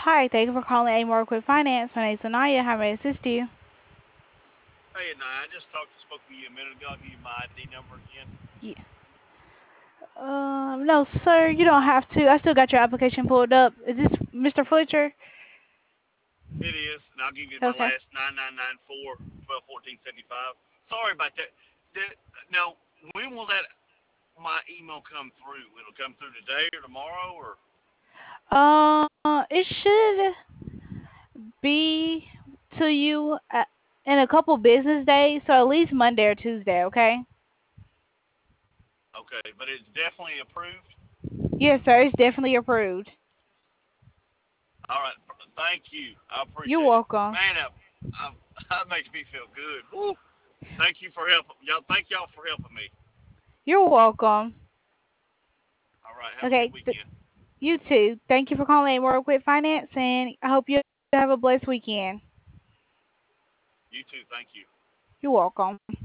Hi, thank you for calling Amore Quick Finance. My name is Anaya. How may I assist you? Hey, nah, I just spoke with you a minute ago. I'll give you my ID number again. Yeah. No, sir, you don't have to. I still got your application pulled up. Is this Mr. Fletcher? It is, and I'll give you my Okay. last 9994 12 14 75. Sorry about that. Now, when will that my email come through? It'll come through today or tomorrow, or It should be to you in a couple business days, so at least Monday or Tuesday, okay? okay, but it's definitely approved. Yes, sir, it's definitely approved. All right, thank you. I You're appreciate it. welcome. Man, that makes me feel good. Woo. Thank you for helping y'all. Thank y'all for helping me. You're welcome. All right, have a good Okay, weekend. you too. Thank you for calling Amore Quick Finance, and I hope you have a blessed weekend. You too. Thank you. You're welcome.